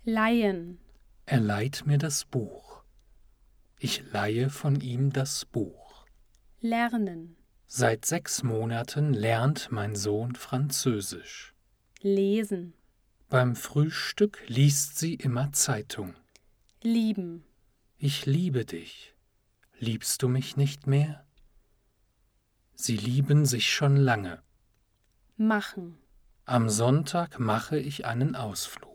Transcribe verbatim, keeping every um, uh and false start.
Leihen. Er leiht mir das Buch. Ich leihe von ihm das Buch. Lernen. Seit sechs Monaten lernt mein Sohn Französisch. Lesen. Beim Frühstück liest sie immer Zeitung. Lieben. Ich liebe dich. Liebst du mich nicht mehr? Sie lieben sich schon lange. Machen. Am Sonntag mache ich einen Ausflug.